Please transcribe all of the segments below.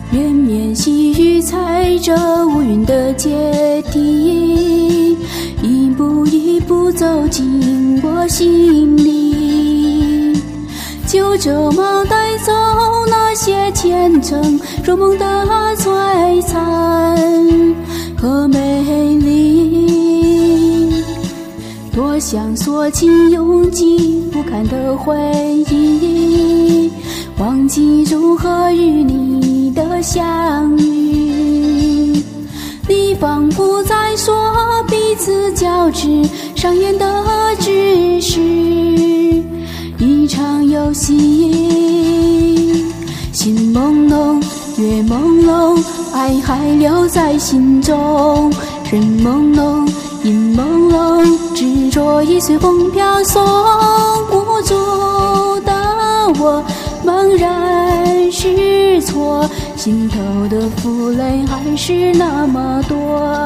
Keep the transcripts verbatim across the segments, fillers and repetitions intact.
绵绵细雨踩着乌云的阶梯，一步一步走进我心里，就这么带走那些虔诚如梦的璀璨和美丽，多想锁进拥挤不堪的回忆，忘记如何与你的相遇。你仿佛在说彼此交织上演的只是一场游戏，心朦胧月朦胧，爱还留在心中，人朦胧影朦胧，执着已随风飘送，无助的我茫然失措，心头的负累还是那么多。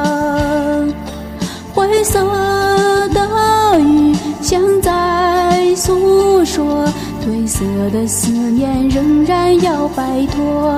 灰色的雨像在诉说，褪色的思念仍然要摆脱。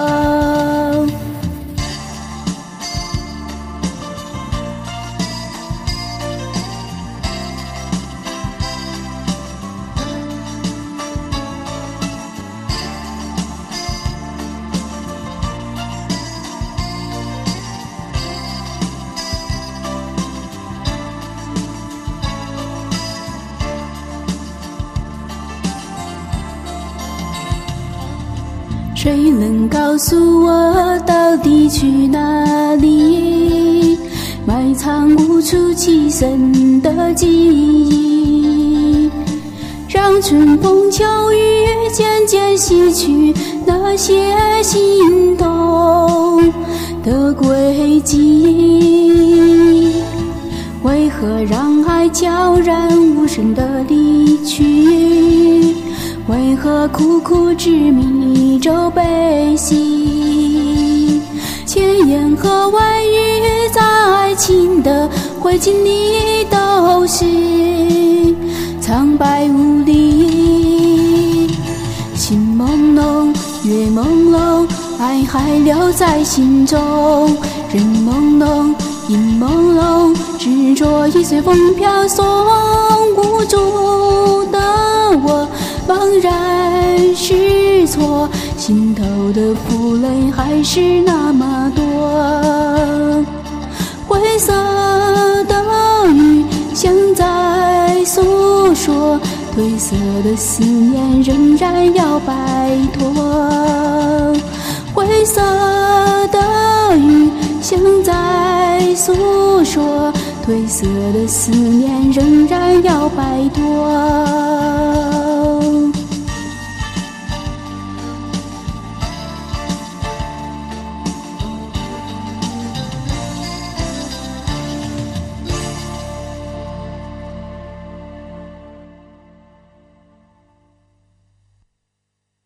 谁能告诉我到底去哪里，埋藏无处栖身的记忆，让春风秋雨渐渐洗去那些心动的轨迹。为何让爱悄然无声地离去，为何苦苦执迷着悲喜，千言和万语在爱情的灰烬里都是苍白无力。心朦胧月朦胧，爱还留在心中，人朦胧影朦胧，执着已随风飘送，无助的我茫然失措，心头的负累还是那么多。灰色的雨像在诉说，褪色的思念仍然要摆脱。灰色的雨像在诉说，褪色的思念仍然要摆脱。